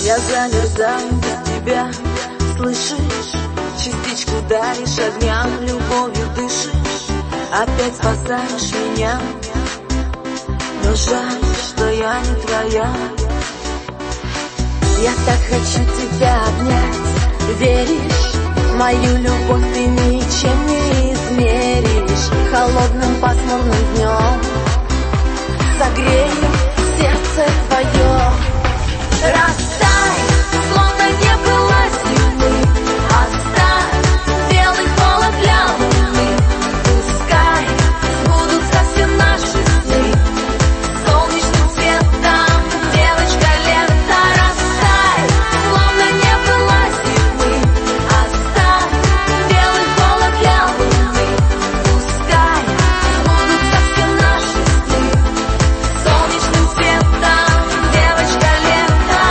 Я замерзаю без тебя, слышишь? Частичку даришь огням, любовью дышишь, опять спасаешь меня. Но жаль, что я не твоя. Я так хочу тебя обнять, веришь? Мою любовь ты ничем не измеришь. Холодным пасмурным днем согрею сердце твое. Растай, словно не было зимы, оставь белый холод для луны. Пускай сбудутся все наши сны солнечным цветом, девочка лето. Растай, словно не было зимы, оставь белый холод для луны. Пускай сбудутся все наши сны солнечным цветом, девочка лето.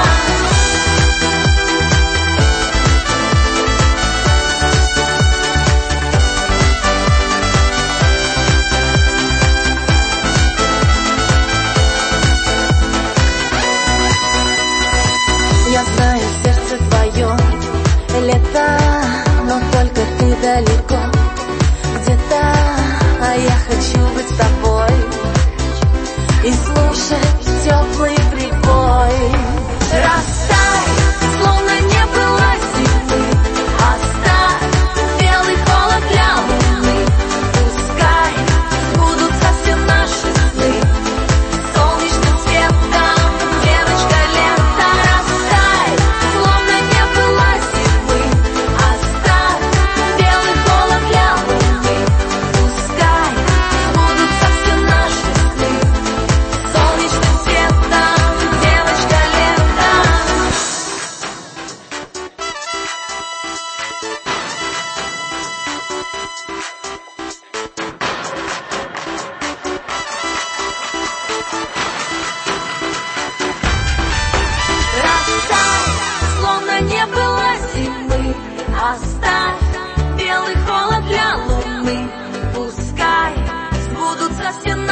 Я знаю, сердце твое лето, но только ты далеко где-то, а я хочу быть с тобой и слушать теплый прибой. Растай, словно не было зимы, оставь белый холод для луны. Пускай сбудутся все наши сны солнечным цветом, девочка лето. Растай, словно не было зимы, оставь белый холод для луны. Пускай сбудутся все наши сны солнечным цветом, девочка лето. Растай, словно не было зимы, оставь белый холод для луны. Пускай сбудутся все